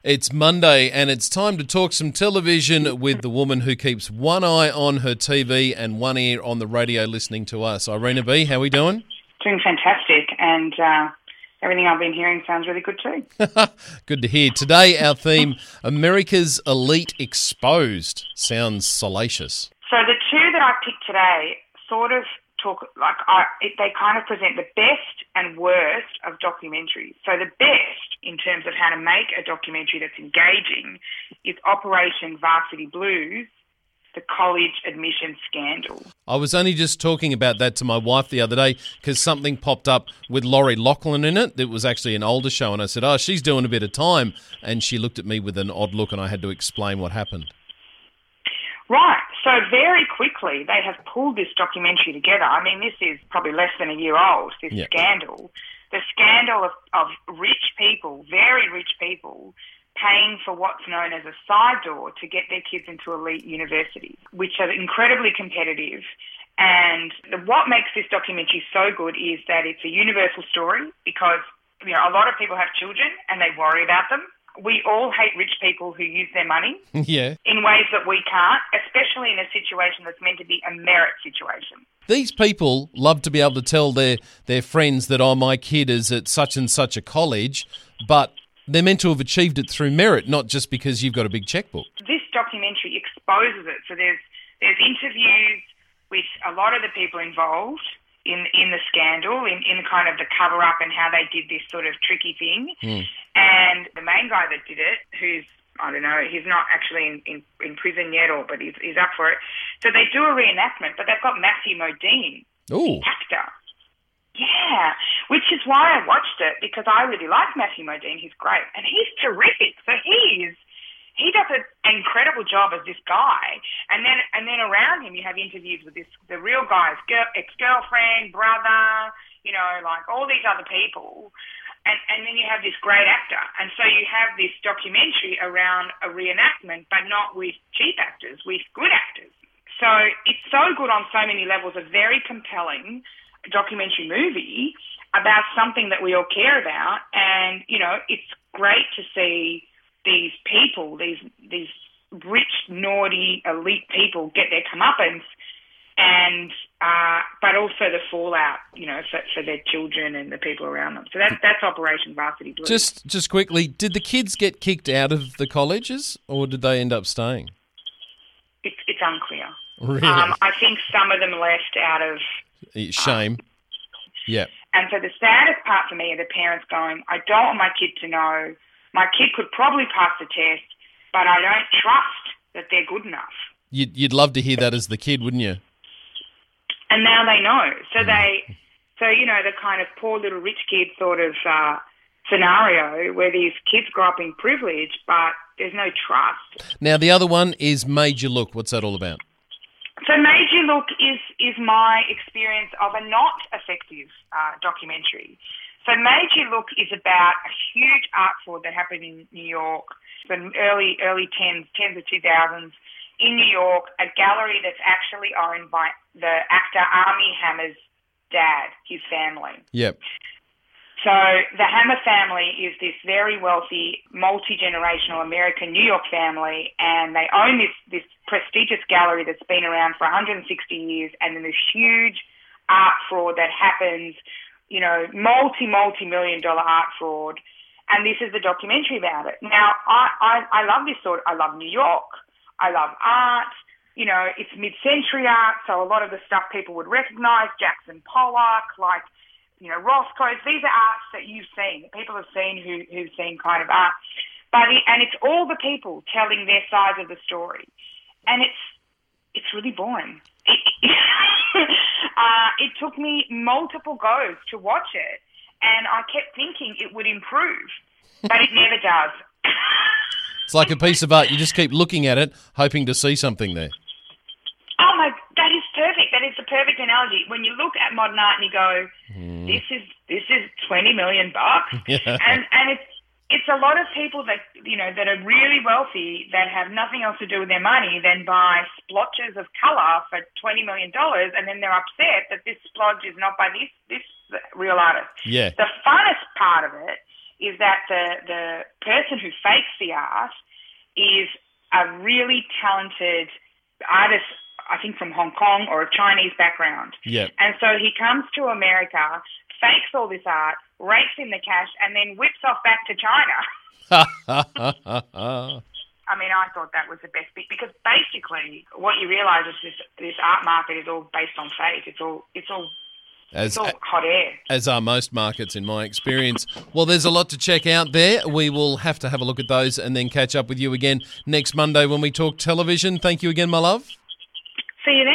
It's Monday and it's time to talk some television with the woman who keeps one eye on her TV and one ear on the radio listening to us. Irina B, how are we doing? Doing fantastic, and everything I've been hearing sounds really good too. Good to hear. Today our theme, America's Elite Exposed. Sounds salacious. So the two that I picked today sort of talk, they kind of present the best and worst of documentaries. So the best in terms of how to make a documentary that's engaging is Operation Varsity Blues, the college admission scandal. I was only just talking about that to my wife the other day because something popped up with Laurie Loughlin in it. It was actually an older show, and I said, she's doing a bit of time. And she looked at me with an odd look, and I had to explain what happened. Right. So very quickly, they have pulled this documentary together. I mean, this is probably less than a year old, this scandal. The scandal of rich people, very rich people, paying for what's known as a side door to get their kids into elite universities, which are incredibly competitive. And what makes this documentary so good is that it's a universal story because, a lot of people have children and they worry about them. We all hate rich people who use their money in ways that we can't, especially in a situation that's meant to be a merit situation. These people love to be able to tell their friends that, my kid is at such and such a college, but they're meant to have achieved it through merit, not just because you've got a big checkbook. This documentary exposes it. So there's interviews with a lot of the people involved in the scandal, in kind of the cover-up and how they did this sort of tricky thing. And the main guy that did it, who's, I don't know, he's not actually in prison yet, but he's up for it. So they do a reenactment, but they've got Matthew Modine, the actor. Yeah, which is why I watched it, because I really like Matthew Modine. He's great. And he's terrific. So he does an incredible job as this guy. And then around him you have interviews with the real guy's ex-girlfriend, brother, like all these other people. And then you have this great actor. And so you have this documentary around a reenactment, but not with cheap actors, with good actors. So it's so good on so many levels, a very compelling documentary movie about something that we all care about. And, it's great to see these people, these rich, naughty, elite people get their comeuppance, and but also the fallout, for their children and the people around them. So that's Operation Varsity Blues. Just quickly, did the kids get kicked out of the colleges, or did they end up staying? It's unclear. Really? I think some of them left out of shame. Yeah. And so the saddest part for me are the parents going, I don't want my kid to know. My kid could probably pass the test, but I don't trust that they're good enough. You'd love to hear that as the kid, wouldn't you? And now they know. So the kind of poor little rich kid sort of scenario where these kids grow up in privilege, but there's no trust. Now, the other one is Made You Look. What's that all about? So Made You Look is my experience of a not effective documentary. So Made You Look is about a huge art fraud that happened in New York, in early tens of 2000s in New York, a gallery that's actually owned by the actor Armie Hammer's dad, his family. Yep. So the Hammer family is this very wealthy, multi-generational American New York family, and they own this prestigious gallery that's been around for 160 years, and then this huge art fraud that happens, multi-million-dollar art fraud, and this is the documentary about it. Now, I love this sort. I love New York. I love art. It's mid-century art, so a lot of the stuff people would recognise, Jackson Pollock, Roscoe's. These are arts that you've seen, that people have seen who've seen kind of art. And it's all the people telling their side of the story. And it's really boring. It took me multiple goes to watch it, and I kept thinking it would improve, but it never does. It's like a piece of art. You just keep looking at it, hoping to see something there. Oh my! That is perfect. That is the perfect analogy. When you look at modern art and you go, "This is $20 million," and it's a lot of people that that are really wealthy that have nothing else to do with their money than buy splotches of colour for $20 million, and then they're upset that this splodge is not by this real artist. Yeah. The funnest part of it is that the person who fakes the art is a really talented artist, I think from Hong Kong or a Chinese background. Yeah. And so he comes to America, fakes all this art, rakes in the cash, and then whips off back to China. I mean, I thought that was the best bit because basically what you realise is this art market is all based on faith. It's all hot air. As are most markets, in my experience. Well, there's a lot to check out there. We will have to have a look at those and then catch up with you again next Monday when we talk television. Thank you again, my love. See you then.